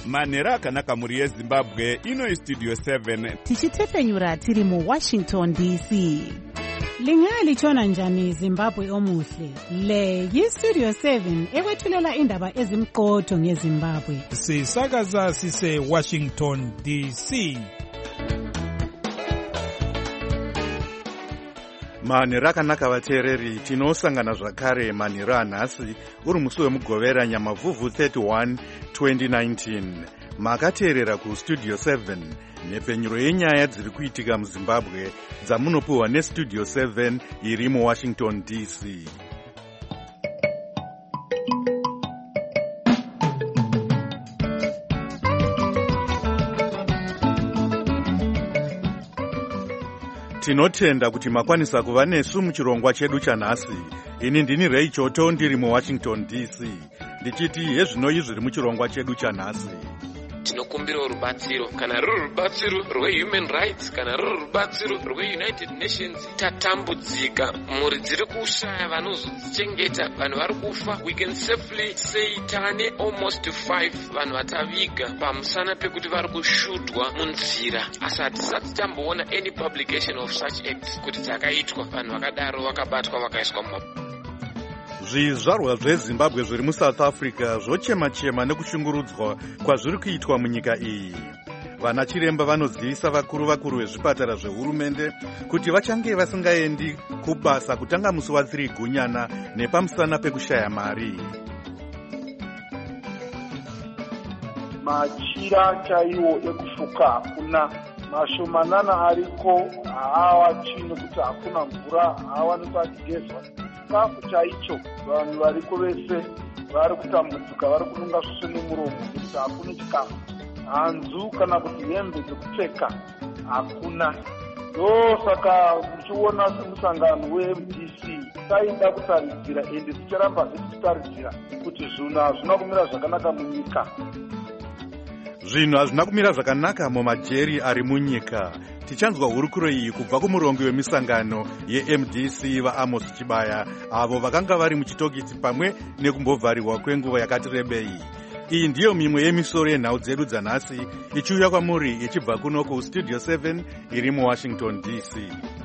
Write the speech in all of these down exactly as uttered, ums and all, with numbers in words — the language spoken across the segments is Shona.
manhero akanaka mhuri yezimbabwe. Ino istudio seven tichitefenyura tiri muwashington D C. Lingalitshona njani Zimbabwe omuhle? Le yistudio seven ekwethulela indaba ezimqotho ngeZimbabwe. Sisakaza sise Washington D C. manhero akanaka vateereri, tinosangana zvakare manhero anhasi uri musi wemugovera nyamavhuvhu thirty-one twenty nineteen. Makateerera kustudio seven, nhepfenyuro yenyaya dziri kuitika muZimbabwe dzamunopiwa nestudio seven iri muWashington D C. Tinotenda kuti makwanisa kuva nesu muchirongwa chedu chanhasi. Ini ndini Ray Choto ndiri muWashington D C. Ndichiti hezvinoi zviri muchirongwa chedu chanhasi. Tinokumbira rubatsiro, kana ruri rubatsiro rwehuman rights, kana ruri rubatsiro rweunited nations. Tatambudzika, mhuri dziri kushaya vanozodzichengeta, vanhu vari kufa. We can safely say tane almost five vanhu vataviga pamusana pekuti vari kushudwa munzira. Asi hatisati tamboona any publication of such acts kuti dzakaitwa, vanhu vakadaro vakabatwa vakaiswa muma. Zvizvarwa zveZimbabwe zviri muSouth Africa zvochema-chema nekushungurudzwa kwazviri kuitwa munyika iyi. Vana chiremba vanozivisa vakuru vakuru vezvipatara zvehurumende kuti vachange vasingaendi kubasa kutanga musi wathiri gunyana nepamusana pekushaya mari. Machira chaiwo ekufuka hakuna, mashomanana ariko haawa chino kuti hakuna mvura, haawanikwa achigezwa. Chikafu chaicho vanhu variko vese vari kutambudzika, vari kununga svosvo nemuromo kuti hakuna chikafu. Hanzu kana kuti hembe dzekupfeka hakuna. Ndosaka muchiona semusangano weM D C taida kutaridzira, ende ticharamba tichitaridzira kuti zvinhu hazvina kumira zvakanaka munyika. Zvinhu hazvina kumira zvakanaka mumajeri ari munyika. Tichanzwa hurukuro iyi kubva kumurongi wemisangano yeM D C vaAmos Chibaya, avo vakanga vari muchitokisi pamwe nekumbovharirwa kwenguva yakati rebei. Iyi ndiyo mimwe yemisoro yenhau dzedu dzanhasi ichiuya kwamuri ichibva kuno kustudio seven iri muWashington D C.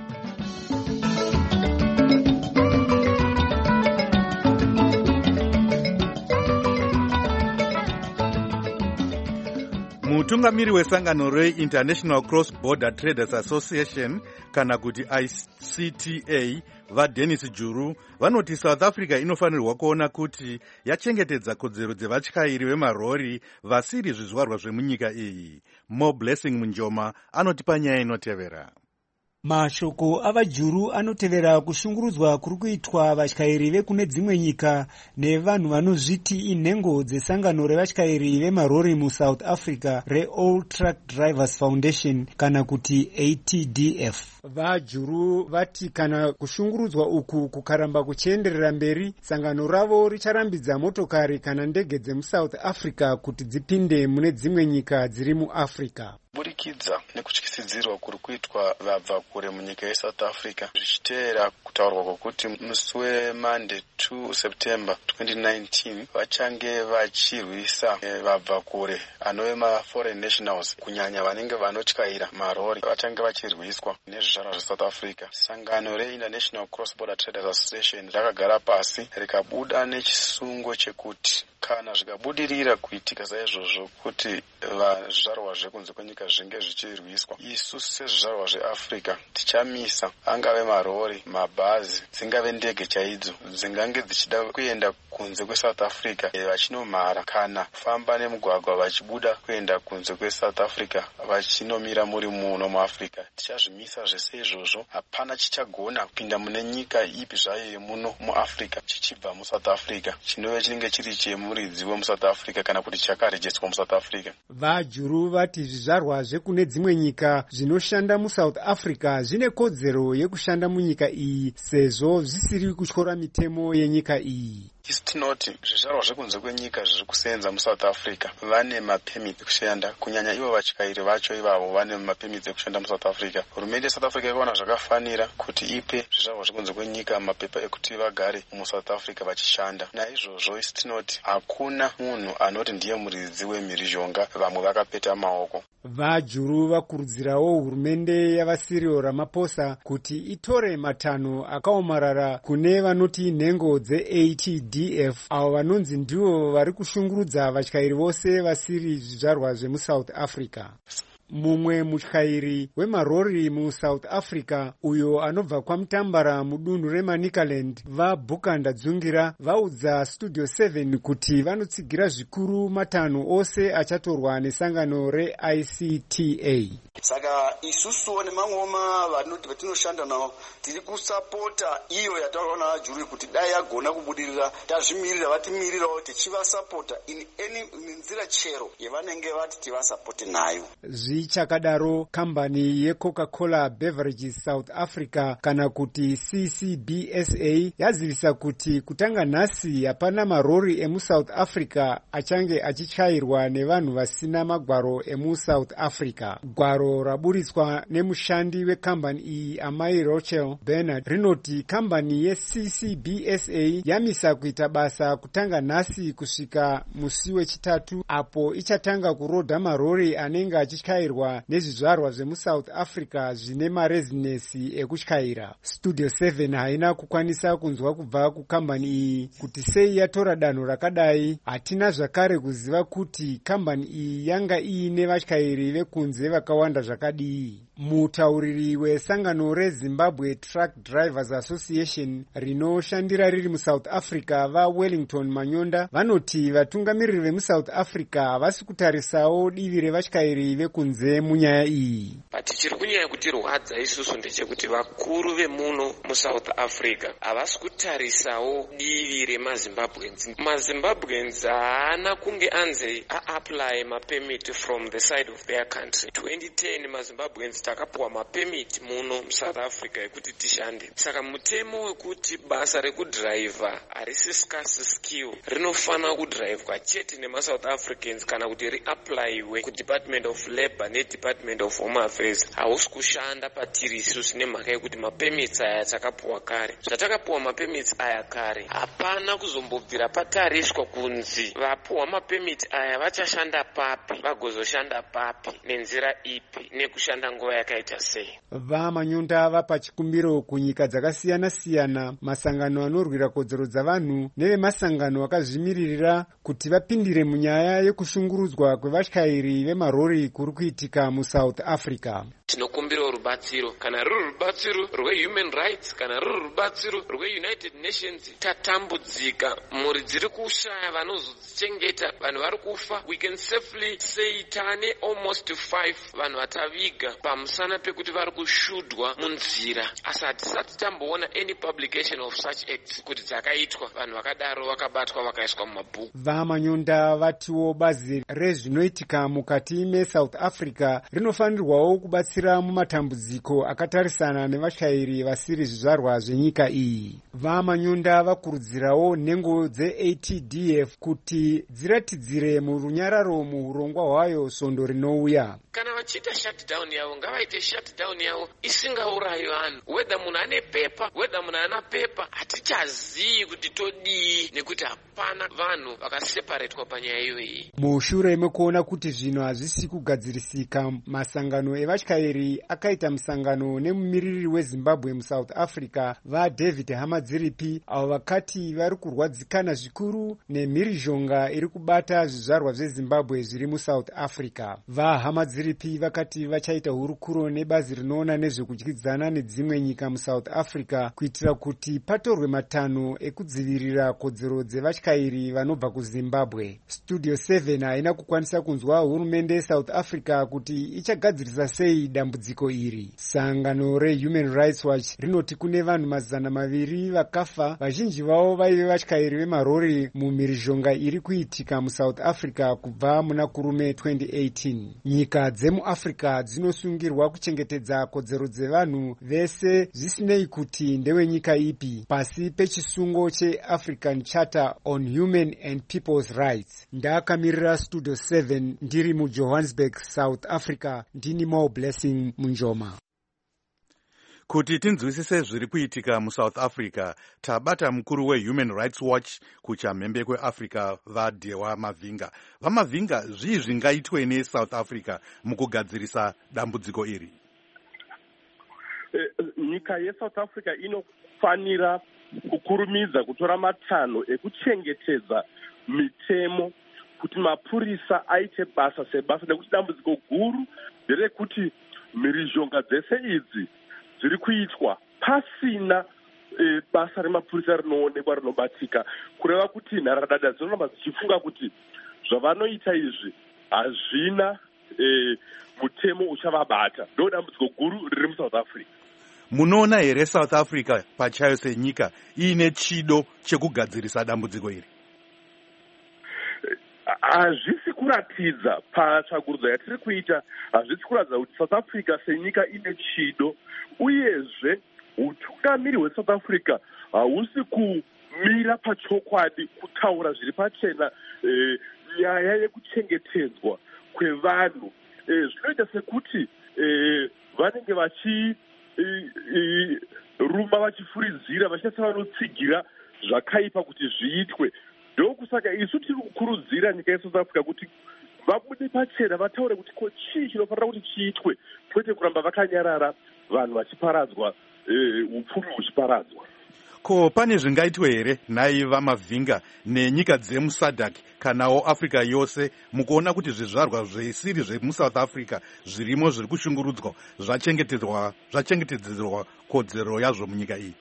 Mutungamiri wesangano reInternational Cross Border Traders Association kana kuti I C T A vaDennis Juru vanoti South Africa inofanirwa kuona kuti yachengetedza kodzero dzevatyairi vemarori vasiri zvizvarwa zvemunyika iyi. Mo Blessing Munjoma anoti panyaya inotevera. Mashoko avajuru anotevera kushungurudzwa kuri kuitwa vatyairi vekune dzimwe nyika nevanhu vanozviti inhengo dzesangano revatyairi vemarori muSouth Africa reAll Truck Drivers Foundation kana kuti A T D F. Vajuru vati kana kushungurudzwa uku kukaramba kuchienderera mberi, sangano ravo richarambidza motokari kana ndege dzemuSouth Africa kuti dzipinde mune dzimwe nyika dziri muAfrica. Burikidza nekutyisidzirwa kuri kuitwa vabva kure munyika yeSouth Africa zvichiteera kutaurwa kwokuti musi weMonday two September twenty nineteen vachange vachirwisa vabva kure anove maforeign nationals, kunyanya vanenge vanotyaira marori vachange vachirwiswa nezvizvarwa zveSouth Africa. Sangano reInternational Cross Border Traders Association rakagara pasi rikabuda nechisungo chekuti kana zvikabudirira kuitika saizvozvo kuti zvizvarwa zvekunze kwenyika zvinge zvichirwiswa, isu sezvizvarwa zveAfrica tichamisa angave marori, mabhazi, dzingave ndege chaidzo dzingange dzichida kuenda kunze kweSouth Africa vachinomhara kana kufamba nemugwagwa vachibuda kuenda kunze kweSouth Africa vachinomira muri muno muAfrica. Tichazvimisa zvese izvozvo, hapana chichagona kupinda mune nyika ipi zvayo yemuno muAfrica chichibva muSouth Africa chinove chinenge chiri chemuridzi wemuSouth Africa kana kuti chakarejestwa muSouth Africa. Vajuru vati zvizvarwa zvekune dzimwe nyika zvinoshanda muSouth Africa zvine kodzero yekushanda munyika iyi sezvo zvisiri kutyora mitemo yenyika iyi. isi tinoti zvizvarwa zvekunze kwenyika zviri kusenza muSouth Africa vane mapemiti ekushanda, kunyanya ivo vatyairi vacho ivavo vane mapemiti ekushanda muSouth Africa. Hurumende yeSouth Africa ikaona zvakafanira kuti ipe zvizvarwa zvekunze kwenyika mapepa ekuti vagare muSouth Africa vachishanda. Naizvozvo isi tinoti hakuna munhu anoti ndiye muridzi wemhirizhonga, vamwe vakapeta maoko. VaJuru vakurudzirawo hurumende yavaCyril Ramaphosa kuti itore matanho akaomarara kune vanoti nhengo dze-A T D F, avo vanonzi ndivo vari kushungurudza vatyairi vose vasiri zvizvarwa zvemuSouth Africa. Mumwe mutyairi wemarori muSouth Africa uyo anobva kwaMutambara mudunhu reManicaland, vaBhukanda Dzungira, vaudza Studio seven kuti vanotsigira zvikuru matanho ose achatorwa nesangano re-I C T A. Saka isusu nemamwe vanoti vatinoshanda navo tiri kusapota iyo yataona vaJuru kuti dai yagona kubudirira, tazvimirira vatimirirawo tichivasapota in any nzira chero yavanenge vati tivasapote nayo. Zvichakadaro, kambani yeCoca-Cola Beverages South Africa kana kuti C C B S A yazivisa kuti kutanga nhasi hapana marori emuSouth Africa achange achichairwa nevanhu vasina magwaro emuSouth Africa. Gwaro raburitswa nemushandi wekambani iyi Amai Rochelle Bernard rinoti kambani ye-C C B S A yamisa kuita basa kutanga nhasi kusvika musi wechitatu, apo ichatanga kurodha marori anenge achityairwa nezvizvarwa zvemuSouth Africa zvine marezinesi ekutyaira. Studio seven haina kukwanisa kunzwa kubva kukambani iyi kuti sei yatora danho rakadai. Hatina zvakare kuziva kuti kambani iyi yanga iine vatyairi vekunze vakawanda zvakadii. Mutauriri wesangano reZimbabwe Truck Drivers Association rinoshandira riri muSouth Africa vaWellington Manyonda vanoti vatungamiriri vemuSouth Africa havasi kutarisawo divi revatyairi vekunze munyaya iyi. Tichiri kunyanya kutirwadza isusu ndechekuti vakuru vemuno muSouth Africa havasi kutarisawo divi remaZimbabweans. MaZimbabweans haana kunge anze a-apply mapemit from the side of their country. twenty ten maZimbabweans takapuwa mapemit muno muSouth Africa ekuti tishande. Saka mutemo wekuti basa rekudriver harisi scarce skill rinofana kudrivwa chete nemaSouth Africans kana kuti riapplywe kuDepartment of Labour neDepartment of Home Affairs hausi kushanda patiri isusu nemhaka yekuti mapemits aya takapuwa kare. Zvatakapuwa mapemits aya kare hapana kuzombobvira patariswa kunzi vapuwa mapemits aya vachashanda papi, vagozoshanda papi, nenzira ipi, nekushanda nguva yakaita sei. VaManyonda vapa chikumbiro kunyika dzakasiyana siyana, masangano anorwira kodzero dzavanhu nevemasangano akazvimiririra kuti vapindire munyaya yekushungurudzwa kwevatyairi vemarori kuri kuitika muSouth Africa. Tinokumbira rubatsiro, kana ruri rubatsiro rwehuman rights, kana ruri rubatsiro rweUnited Nations. Tatambudzika, mhuri dziri kushaya vanozodzichengeta, vanhu vari kufa. We can safely say tane almost five vanhu vataviga pamusana pekuti vari kushudwa munzira, asi hatisati tamboona any publication of such acts kuti dzakaitwa vanhu vakadaro vakabatwa vakaiswa mumabhuku. VaManyonda vatiwo bazi rezvinoitika mukati meSouth Africa rinofanirwawo kubatsira mumatambudziko akatarisana nevatyairi vasiri zvizvarwa zvenyika iyi. VaManyonda vakurudzirawo nhengo dze-A T D F kuti dziratidzire murunyararo muurongwa hwayo svondo rinouya. Kana vachiita shutdown yavo ngavaite shutdown yavo isingaurayi vanhu. Whether munhu ane pepa, whether munhu ana pepa, hatichazivi kuti todii nekuti hapana vanhu vakaseparatwa panyaya iyoyi. Mushure mekuona kuti zvinhu hazvisi kugadzirisika, masangano evatyairi akaita musangano nemumiriri weZimbabwe muSouth Africa vaDavid Hamadziripi, avo vakati vari kurwadzikana zvikuru nemhirizhonga iri kubata zvizvarwa zveZimbabwe zviri muSouth Africa. VaHamadziripi vakati vachaita hurukuro nebazi rinoona nezvekudyidzana nedzimwe nyika muSouth Africa kuitira kuti patorwe matanho ekudzivirira kodzero dzevatyairi vanobva kuZimbabwe. Studio seven haina kukwanisa kunzwa hurumende yeSouth Africa kuti ichagadzirisa sei dambudziko iri. Sangano reHuman Rights Watch rinoti kune vanhu mazana maviri vakafa, vazhinji vavo vaive vatyairi vemarori mumhirizhonga iri kuitika muSouth Africa kubva muna kurume twenty eighteen. Nyika dzemuAfrica dzinosungirwa akamirwa kuchengetedza kodzero dzevanhu vese zvisinei kuti ndewenyika ipi pasi pechisungo cheAfrican Charter on Human and People's Rights. Ndakamirira Studio seven ndiri muJohannesburg, South Africa. Ndini Mo Blessing Munjoma. Kuti tinzwisise zviri kuitika muSouth Africa, tabata mukuru weHuman Rights Watch kuchamhembe kweAfrica vaDhewa Mavinga. VaMavinga, zvii zvingaitwe neSouth Africa mukugadzirisa dambudziko iri? Nyika yeSouth Africa inofanira kukurumidza kutora matanho ekuchengetedza mitemo kuti mapurisa aite basa sebasa, nekuti dambudziko guru nderekuti mhirizhonga dzese idzi dziri kuitwa pasina e, basa remapurisa rinoonekwa rinobatsika, kureva kuti nharadada dzinoramba dzichifunga kuti zvavanoita izvi hazvina e, mutemo uchavabata. Ndo dambudziko guru riri muSouth Africa. Munoona here South Africa pachayo senyika iine chido chekugadzirisa dambudziko iri? Hazvisi kuratidza patsvagurudzo yatiri kuita, hazvisi kuratidza kuti South Africa senyika ine chido, uyezve utungamiri hweSouth Africa hausi kumira pachokwadi kutaura zviri pachena e, nyaya yekuchengetedzwa kwevanhu. E, zvinoita sekuti e, vanenge vachi e, e, rumba vachifuridzira vachitasa vanotsigira zvakaipa kuti zviitwe. Ndokusaka isu tiri kukurudzira nyika yeSouth Africa kuti vabude pachena vataure kuti ko chii chinofanira kuti chiitwe, kwete kuramba vakanyarara vanhu vachiparadzwa, e, upfumi huchiparadzwa. Ko pane zvingaitwe here nhai vaMavinga nenyika dzemuSADC kanawo Africa yose mukuona kuti zvizvarwa zvisiri zvemuSouth Africa zvirimo zviri kushungurudzwa zvachengetedzwa zvachengetedzerwa kodzero yazvo munyika iyi?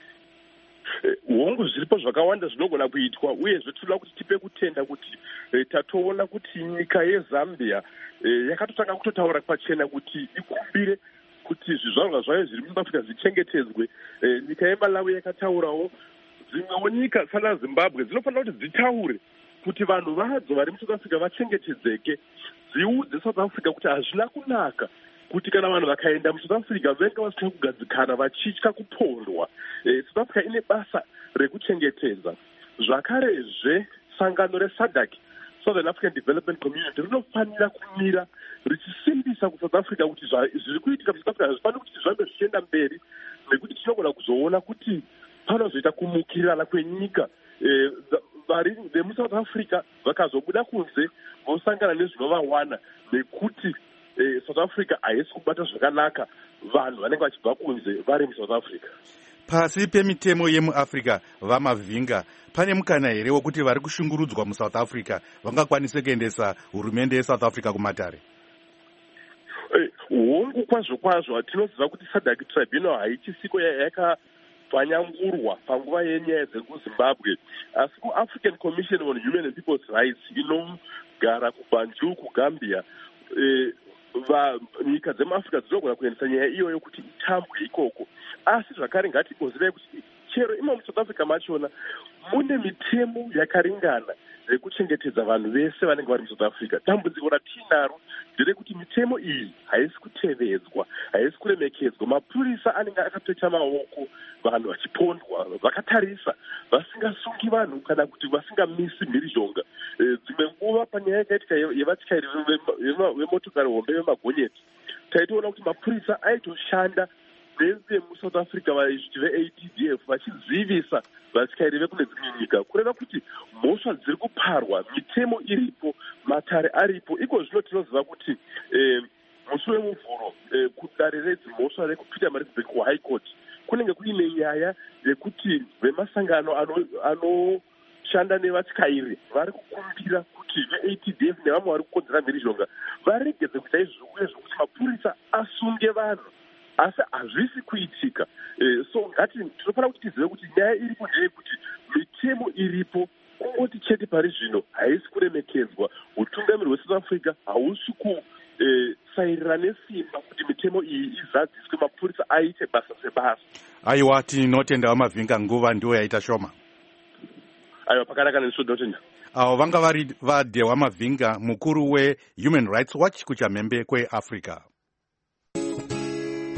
Hongu zviripo zvakawanda zvinogona kuitwa, uyezve tinoda kuti tipe kutenda kuti e, tatoona kuti nyika yeZambia e, yakatotanga kutotaura pachena kuti ikumbire kuti zvizvarwa zvayo zviri muSouth Africa zvichengetedzwe. E, nyika yeMalawi yakataurawo. Dzimwewo nyika sana Zimbabwe dzinofanira kuti dzitaure kuti vanhu vadzo vari muSouth Africa vachengetedzeke, dziudze South Africa kuti hazvina kunaka kuti kana vanhu vakaenda muSouth Africa venga vasina kugadzikana vachitya kupondwa. E, South Africa ine basa rekuchengetedza. Zvakarezve sangano reSADC, Southern African Development Community, rinofanira kumira richisimbisa kuSouth Africa kuti zviri kuitika muSouth Africa hazvifaniri kuti zvambe zvichienda mberi, nekuti tinogona kuzoona kuti panozoita kumukirirana kwenyika. E, vari vemuSouth Africa vakazobuda kunze vosangana nezvinovawana, nekuti e, South Africa haisi kubata zvakanaka vanhu vanenge vachibva kunze vari muSouth Africa. Pasi pemitemo yemuAfrica, vaMavinga, pane mukana here wekuti vari kushungurudzwa muSouth Africa vangakwanise kuendesa hurumende yeSouth Africa kumatare? Hongu kwazvo kwazvo tinoziva kuti SADC Tribunal haichisiko yakapfanyangurwa panguva yenyaya dzekuZimbabwe, asi kuAfrican Commission on Human and People's Rights inogara kuBanjul kuGambia, e, va nyika dzemuAfrica dzinogona kuendesa nyaya iyoyo kuti itambwe ikoko. Asi zvakare ngatigonzerei kuti chero imo muSouth Africa machona mune mitemo yakaringana yekuchengetedza vanhu vese vanenge vari muSouth Africa. Dambudziko ratinaro nderekuti mitemo iyi haisi kutevedzwa, haisi kuremekedzwa. Mapurisa anenge akapeta maoko, vanhu vachipondwa, vakatarisa vasingasungi vanhu kana kuti vasingamisi mhirizhonga. E, dzimwe nguva panyaya yakaitika yevatyairi vemotokari hombe vemagonyeti, taitoona kuti mapurisa aitoshanda nevemuSouth Africa vachiti ve-A D D F vachizivisa vatyairi vekune dzimwe nyika, kureva kuti mhosva dziri kuparwa, mitemo iripo, matare aripo. Iko zvino tinoziva kuti e, musi wemuvhuro e, kudare redzimhosva rekuPietermaritzburg kuHigh Court kunenge kuine nyaya yekuti vemasangano anoshanda ano nevatyairi vari kukumbira kuti ve-A D D F nevamwe vari kukonzera mhirizhonga varegedze kuita izvo, uyezvo kuti mapurisa asunge vanhu, asi hazvisi kuitika. E, so ngati tinofanira kuti tizive kuti nyaya iripo ndeyekuti mitemo iripo, kungoti chete pari zvino haisi kuremekedzwa. Utungamiri hweSouth Africa hausi kusairira nesimba kuti mitemo iyi izadziswe, mapurisa aite basa sebasa. Aiwa, tinotenda vaMavinga, nguva ndiyo yaita shoma. Aiwa, pakanaka nesu ndinotenda. Avo vanga vari vaDhewa Mavinga, mukuru weHuman Rights Watch kuchamhembe kweAfrica.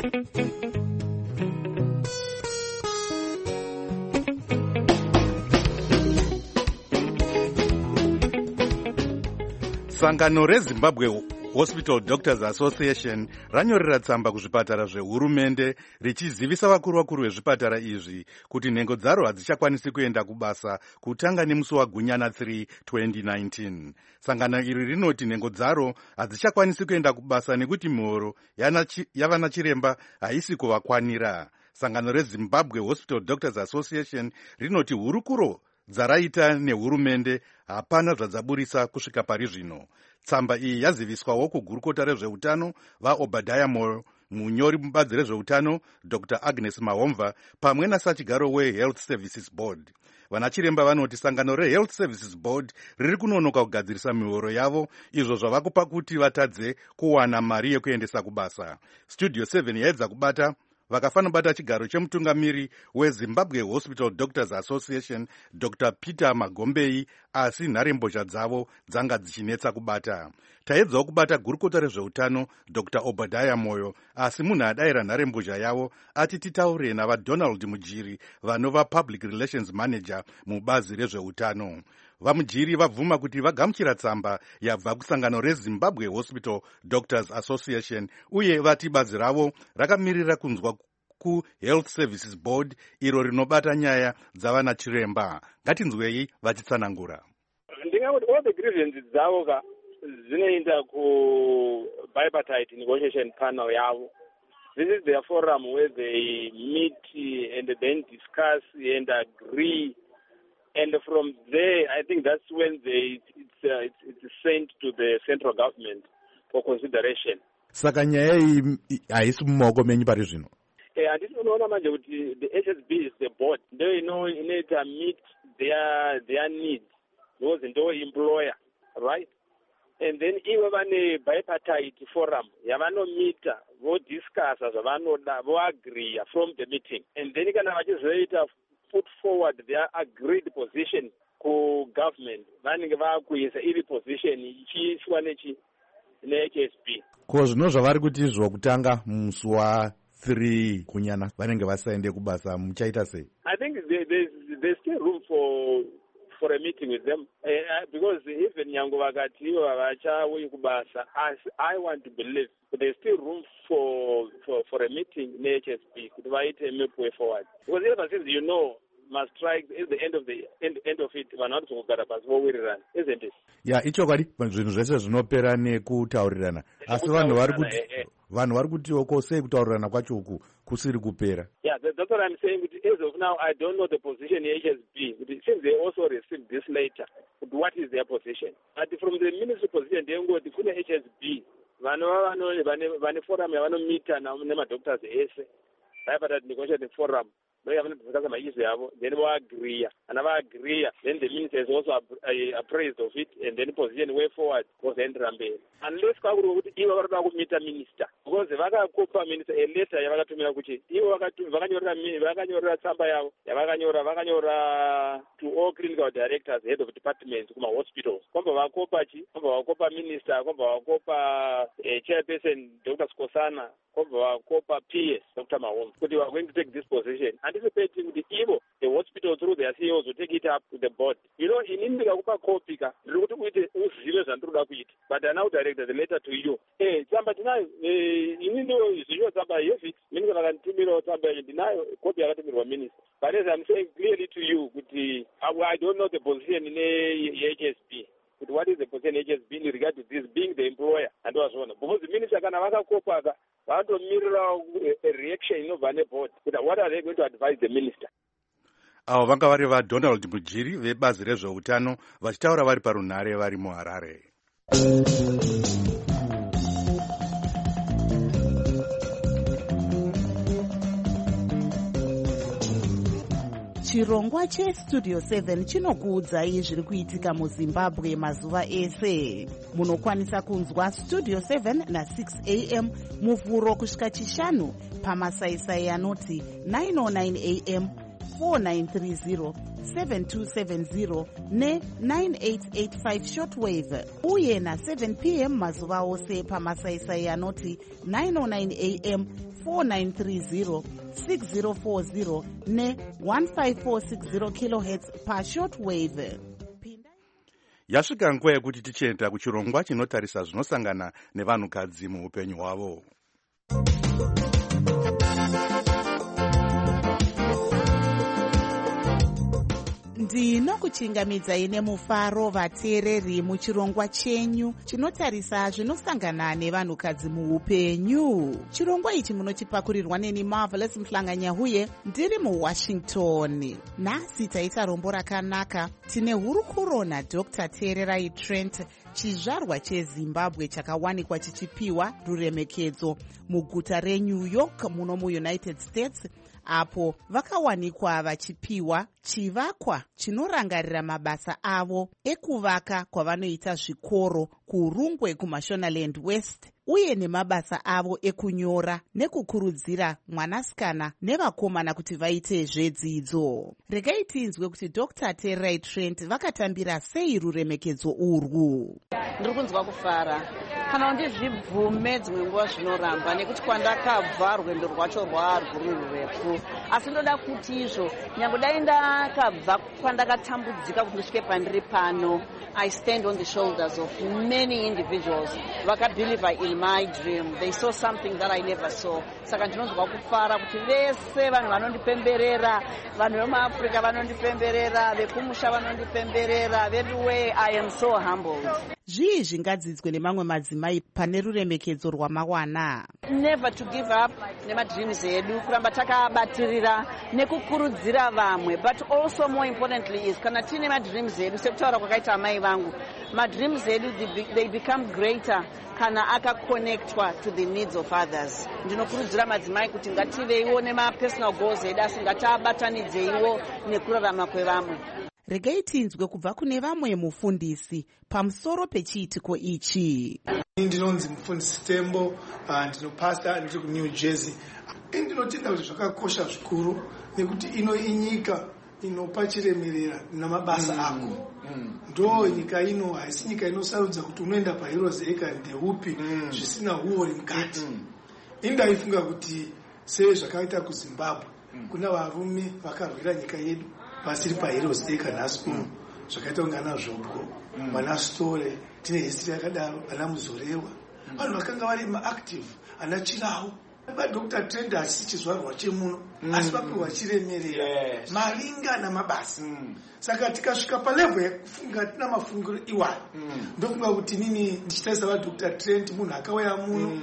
Sangano reZimbabwe Hospital Doctors Association ranyorera tsamba kuzvipatara zvehurumende richizivisa vakuru vakuru vezvipatara izvi kuti nhengo dzaro hadzichakwanisi kuenda kubasa kutanga nemusi waGunyana third twenty nineteen. Sangano iri rinoti nhengo dzaro hadzichakwanisi kuenda kubasa nekuti mihoro yavana chiremba haisi kuvakwanira. Sangano reZimbabwe Hospital Doctors Association rinoti hurukuro dzaraita nehurumende hapana zvadzaburisa kusvika pari zvino. Tsamba iyi yaziviswawo kugurukota rezveutano vaObadiah Moyo, munyori mubazi rezveutano Doctor Agnes Mahomva pamwe nasachigaro weHealth Services Board. Vanachiremba vanoti sangano reHealth Services Board riri kunonoka kugadzirisa mihoro yavo, izvo zvava kupa kuti vatadze kuwana mari yekuendesa kubasa. Studio seven yaedza kubata vakafana bata chigaro chemutungamiri weZimbabwe Hospital Doctors Association Doctor Peter Magombei, asi nharembozha dzavo dzanga dzichinetsa kubata. Taedzawo kubata gurukota rezveutano Doctor Obadiah Moyo, asi munhu adayira nharembozha yavo ati titaure navaDonald Mujiri vanova Public Relations Manager mubazi rezveutano. Vamujiri vabvuma kuti vagamuchira tsamba yabva kusangano reZimbabwe Hospital Doctors Association uye vati bazi ravo rakamirira kunzwa kuHealth Services Board iro rinobata nyaya dzavana chiremba. Ngatinzwei vachitsanangura. Ndingati all the grievances dzavo ka zvinoenda ku bipartite negotiation panel yavo. This is their forum where they meet and then discuss and agree. And from there, I think that's when they it's, uh, it's it's sent to the central government for consideration. Saka nyaya iyi haisi mumaoko menyu pari zvino. Eh, handisi unoona manje kuti the H S B is the board. Ndo ino inoita meet their their needs. Those ndo employer, right? And then iwe vane bipartite forum yavanomita vo discuss zvavanoda vo agree from the meeting. And then kana vachizoita put forward their agreed position ku government vanenge vakuisa iri position ichiiswa nechi ne-H S B. Ko zvino zvavari kuti zvokutanga musi wa three Gunyana vanenge vasaende kubasa muchaita sei? I think there, there's, there's still room for for a meeting with them uh, because even nyango vakati ivo havachauyi kubasa, as I want to believe there's still room for for for a meeting ne-H S B kuti vaite a map way forward, because ever since you know must strike at the end of the end, end of it vanhu vari kugara pasi vowirirana, isn't it? Ya ichokwadi zvinhu zvese zvinopera nekutaurirana, asi vanhu vari kuti vanhu vari kutiwo ko sei kutaurirana kwacho uku kusiri kupera. Yeah, that, that's what I'm saying. As of now, I don't know the position H S B. Since they also received this letter, what is their position? But from the ministry position, they go to the H S B. Vano vano vane forum yavanomita nemadoctors ese bipartite negotiating forum. They have discussed my issue, then we agree, and we agree. Then the minister is also appraised of it, and then position way forward was entrambe. Unless Kaguru would even meet a minister, because the Vaga Copa minister a letter, Yavaga to Minakuchi, you are to Vaganora, Vaganora Sambaya, Yavaganora, Vaganora to all clinical directors, head of departments, Kuma hospitals, Komba Copachi, Komba Copa minister, Komba Copa chairperson, Doctor Skosana, Komba Copa P S, Doctor Mahom, but you are going to take this position. Anticipating the evil, the hospital through their C E Os to take it up to the board. You know, in India, Kopika, look with the serious and through it, but I now direct the letter to you. Hey, somebody now, in India, you know, somebody, yes, Minister and Timiro, somebody deny copy of the minister. But as I'm saying clearly to you, with the, I don't know the position in the H S B. But what is the position H S B in regard to this being the employer and so on? Because the minister can have a Kopaka. How to mirror a reaction of the board? What are they going to advise the minister? Avo vanga vari vaDonald Mujiri vebazi rezveutano vachitaura vari parunhare vari muHarare. Chirongwa cheStudio seven chinokuudzai zviri kuitika muZimbabwe mazuva ese. Munokwanisa kunzwa Studio seven na six a m muvhuro kusvika chishanu pamasaisai anoti nine oh nine a m, four nine three zero seven two seven zero ne nine eight eight five shortwave uye na seven p m mazuva ose pamasaisai anoti nine oh nine a m four nine three zero six zero four zero ne one five four six zero kilohertz pashortwave. Yasvika nguva yekuti tichienda kuchirongwa chinotarisa zvinosangana nevanhukadzi muupenyu hwavo. ndinokuchingamidzai nemufaro vateereri muchirongwa chenyu chinotarisa zvinosangana nevanhukadzi muupenyu. chirongwa ichi munochipakurirwa neni Marvelous Mhlanganyahuye ndiri muwashington. nhasi taita rombo rakanaka. tine hurukuro nadr Tererai Trent, chizvarwa chezimbabwe chakawanikwa chichipiwa ruremekedzo muguta reNew York muno muUnited States, apo vakawanikwa vachipiwa chivakwa chinorangarira mabasa avo ekuvaka kwavanoita zvikoro kurungwe kuMashonaland West, uye nemabasa avo ekunyora nekukurudzira mwanasikana nevakomana kuti vaite zvedzidzo. Regai tinzwe kuti Dr Tererai Trent vakatambira sei ruremekedzo urwu. Ndiri kunzwa kufara kana ndizvibvume dzimwe nguva zvinoramba, nekuti kwandakabva rwendo rwacho rwarwuri rurefu, asi ndoda kuti izvo nyange dai ndakabva kwandakatambudzika kuti ndisvike pandiri pano, I stand on the shoulders of many individuals vakabelieve in my dream. They saw something that I never saw. Saka ndinonzwa kufara kuti vese vanhu vanondipemberera, vanhu vemuAfrica vanondipemberera, vekumusha vanondipemberera, everywhere I am so humbled. Zvii zvingadzidzwe nemamwe madzimai pane ruremekedzo rwamawana? Never to give up nemadreams edu, kuramba takabatirira nekukurudzira vamwe, but also more importantly is kana tine madreams edu sekutaura kwakaita amai vangu, madreams edu they become greater kana akakonectwa to the needs of others. Ndinokurudzira madzimai kuti ngativeiwo nemapersonal goals edu asi ngatiabatanidzeiwo nekurarama kwevamwe. Regai tinzwe kubva kune vamwe mufundisi pamusoro pechiitiko ichi. Ndinonzi mufundisi Tembo, ndinopasta ndiri kuNew Jersey. Ndinotenda kuti zvakakosha zvikuru nekuti ino inyika inopa chiremerera namabasa ako. Ndo nyika ino haisi nyika inosarudza kuti unoenda paHeroes Acre ndeupi zvisina huori mukati. Indaifunga kuti sei zvakaita kuZimbabwe kuna varume vakarwira nyika yedu pasiri paHeroes Acre nhasi uno, zvakaita ungana zvobwo, vana Store, tine history yakadaro, vana Muzorewa, vanhu vakanga vari maactive, ana Chirau. VaDr Trent hasi chizvarwa chemuno, asi vapiwa chiremerera maringa namabasa. Saka tikasvika palevel yekufunga tina mafungiro iwayo, ndofunga kuti nini ndichitarisa vaDr Trent munhu akauya muno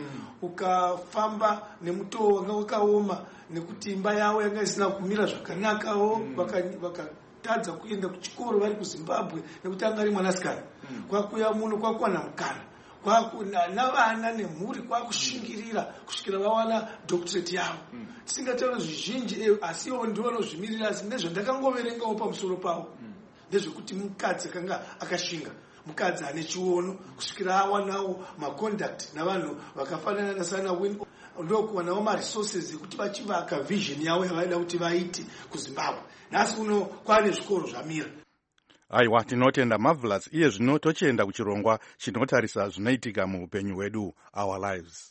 ukafamba nemutoo wanga wakaoma nekuti imba yavo yanga isina kumira zvakanakawo, vakatadza kuenda kuchikoro vari kuZimbabwe nekuti anga ari mwanasikana. Kwakuya muno kwakuwana mukana, kwakuna navana nemhuri kwakushingirira kusvikira vawana doctorate yavo. Tisingatauri zvizhinji asi ivo ndivo vanozvimirira, asi ndezvandakangoverengawo pamusoro pavo ndezvekuti mukadzi akanga akashinga, mukadzi ane chiono, kusvikira awanawo maconduct navanhu vakafanana nasana Win, ndokuwanawo maresources ekuti vachivaka vision yavo yavaida kuti vaite kuZimbabwe. Nhasi uno kwane zvikoro zvamira. Aiwa, tinotenda Marvelous. Iye zvino tochienda kuchirongwa chinotarisa zvinoitika muupenyu hwedu, our lives.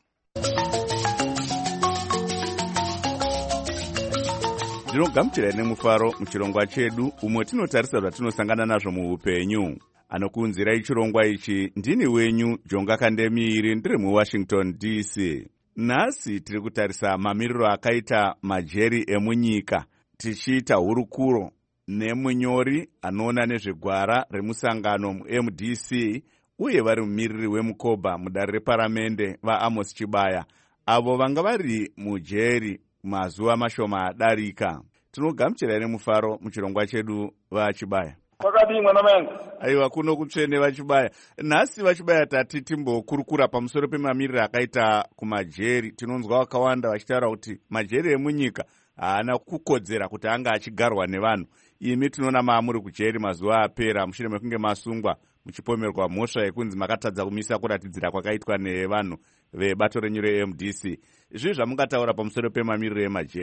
Ndinogamuchira nemufaro muchirongwa chedu umwe tinotarisa zvatinosangana nazvo muupenyu. Anokunzirai chirongwa ichi ndini wenyu Jonga Kandemiri, ndiri muWashington D C. Nhasi tiri kutarisa mamiriro akaita majeri emunyika, tichiita hurukuro nemunyori anoona nezvegwara remusangano muM D C uye vari mumiriri wemukoba mudare reparamende vaAmos Chibaya, avo vanga vari mujeri mazuva mashoma adarika. Tinogamuchira nemufaro muchirongwa chedu vaChibaya. Kwakadii mwana menga? Aiwa, kuno kutsvene vaChibaya. Nhasi vaChibaya tati timbokurukura pamusoro pemamiriro akaita kumajeri. Tinonzwa vakawanda vachitaura kuti majeri emunyika haana kukodzera kuti anga achigarwa nevanhu. Imi tinoona maamuri kujeri mazuva apera mushure mekunge masungwa muchipomerwa mhosva yekunzi makatadza kumisa kuratidzira kwakaitwa nevanhu vebato renyu reM D C. Izvi zvamungataura pamusoro pemamiriro emajeri?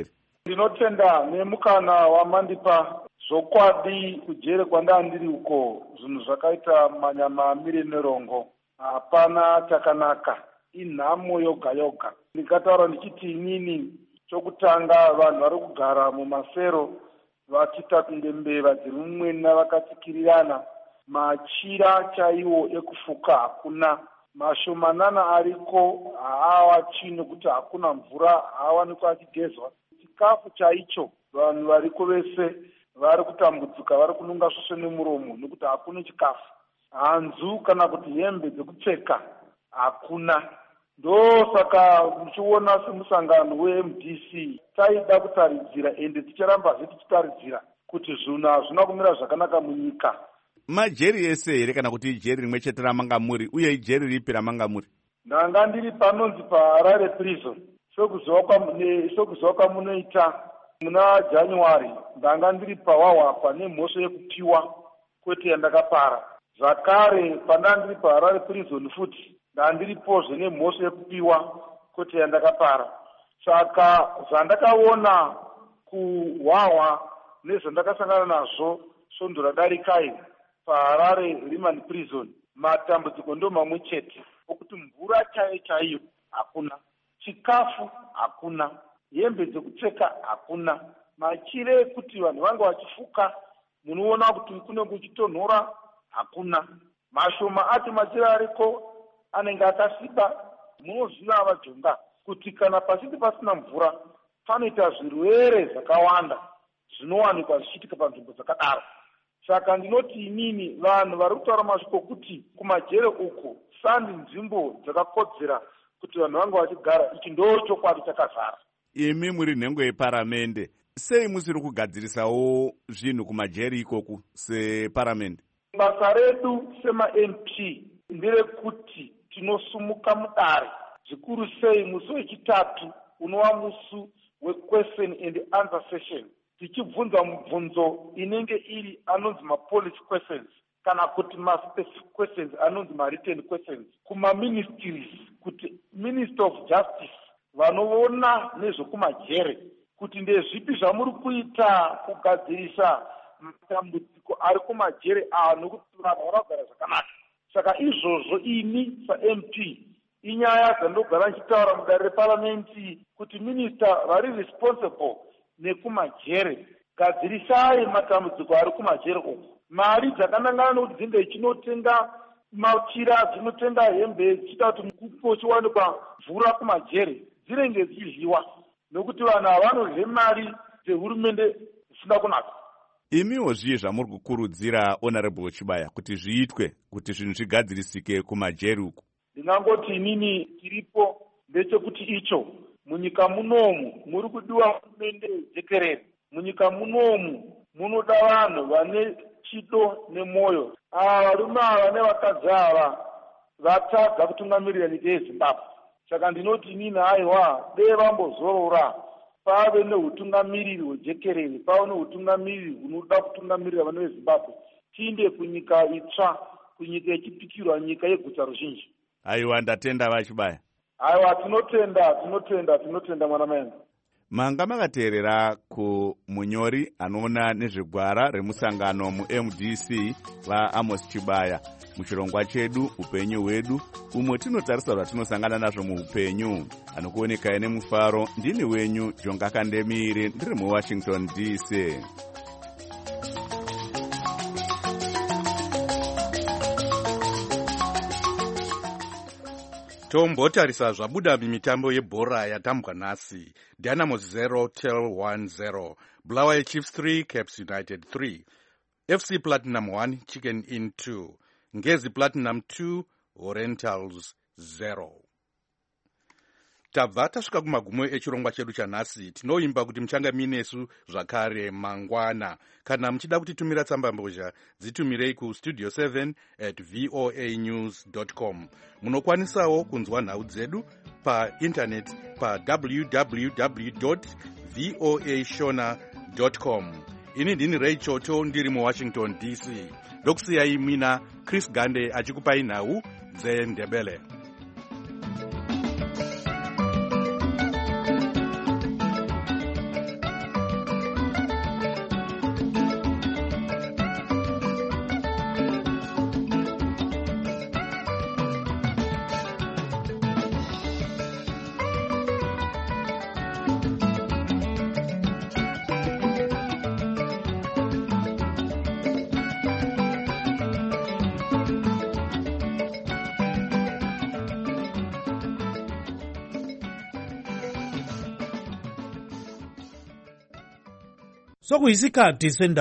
Ndinotenda nemukana wamandipa zvokwadi kujere kwandanga ndiri uko zvinhu zvakaita manyama miri nerongo hapana chakanaka, inhamo yoga yoga. Ndikataura ndichiti inini chokutanga vanhu vari kugara mumasero vachiita kunge mbeva dziri mumwena vakatsikirirana, machira chaiwo ekufuka hakuna, mashomanana ariko haava chino kuti hakuna mvura, haawanikwa achigezwa. Chikafu chaicho vanhu variko vese vari kutambudzika, vari kununga svosve nemuromo nekuti hakuna chikafu. Hanzu kana kuti hembe dzekupfeka hakuna. Ndosaka muchiona semusangano we-M D C taida kutaridzira ende ticharambazve tichitaridzira kuti zvinhu hazvina kumira zvakanaka munyika. Majeri ese here kana kuti ijeri rimwe chete ramanga muri, uye ijeri ripi ramanga muri? Ndanga ndiri panonzi paHarare prison. Sokuziva kwamunoita muna January ndanga ndiri paWahwapa nemhosva yekupiwa kwete yandakapara. Zvakare pandanga ndiri paHarare prison futi ndanga ndiripozve nemhosva yekupiwa kwete yandakapara. Saka zvandakaona kuHwaHwa nezvandakasangana nazvo svondo radarikai paHarare remand prison, matambudziko ndo mamwe chete okuti mvura chaiyo chaiyo hakuna, chikafu hakuna, hembe dzekupfeka hakuna, machire ekuti vanhu vange vachifuka munoona kuti kune kuchitonhora hakuna, mashoma acho machire ariko anenge akasiba. Munoziva vajonga kuti kana pasiti pasina mvura panoita zvirwere zvakawanda zvinowanikwa zvichiitika panzvimbo dzakadaro. Saka ndinoti inini vanhu vari kutaura masviko kuti kumajere uku sandi nzvimbo dzakakodzera kuti vanhu vange vachigara, ichi ndo chokwadi chakazara. Imi muri nhengo yeparamende, sei musiri kugadzirisawo zvinhu kumajeri ikoku separamende? Basa redu sema-M P nderekuti tinosumuka mudare, zvikuru sei musi wechitatu unova musi we-question and answer session, tichibvunza mibvunzo inenge iri anonzi ma-policy questions kana kuti ma-specific questions anonzi ma-written questions kuma-ministries, kuti Minister of Justice vanoona nezvekumajere kuti ndezvipi zvamuri kuita kugadzirisa matambudziko ari kumajere aya nokuti vanhu varagara zvakanaka. Saka izvozvo ini sa-M P inyaya dzandogara nchitaura mudare reparamenti kuti minister vari responsible nekumajere, gadzirisai matambudziko ari kumajere uku. Mari dzakanangana nokuti dzinge ichinotenga machira, dzinotenga hembe, dzichita kuti mukupo chiwanikwa mvura kumajere dzinenge dzichidyiwa nokuti vanhu havanodye mari dzehurumende zvisina kunaka. Imiwo zviye zvamuri kukurudzira Honorable Chibaya kuti zviitwe kuti zvinhu zvigadzirisike kumajeri uku? Ndingangoti inini tiripo ndechekuti icho munyika munomu muri kudiwa hurumende jekerere. Munyika munomu munoda vanhu vane chido nemwoyo. Ava varume ava nevakadzi ava vatadza kutungamirira nyika yeZimbabwe. Saka ndinoti inini haiwa dei vambozorora, pave neutungamiriri hwejekerere, pave neutungamiriri hunoda kutungamirira vana veZimbabwe, tiinde kunyika itsva, kunyika yechipikirwa, nyika yeguta ruzhinji. Aiwa, ndatenda vaChibaya. Aiwa, tinotenda, tinotenda, tinotenda mwana menga. Manga makateerera kumunyori anoona nezvegwara remusangano mu-M D C vaAmos Chibaya muchirongwa chedu upenyu hwedu, umwe tinotarisa zvatinosangana nazvo muupenyu. Anokuonekai nemufaro, ndini wenyu Jonga Kandemiri, ndiri muWashington D C. Tombotarisa zvabuda mimitambo yebhora yatambwa nhasi. Dynamo zero Tel one zero, Bulawayo Chiefs three Caps United three, F C Platinum one Chicken Inn two, Ngezi Platinum two Orientals zero. Tabva tasvika kumagumo echirongwa chedu chanhasi. Tinoimba kuti muchangamire nesu zvakare mangwana. Kana muchida kutitumira tsamba mbozha, dzitumirei ku studio seven at voa news dot com. Munokwanisawo kunzwa nhau dzedu pa internet pa w w w dot voa shona dot com. Ini ndini Ray Choto, ndiri muWashington D C. Ndokusiyai mina Chris Gande achikupai nhau dzeNdebele. sokuyisikhathi sendaba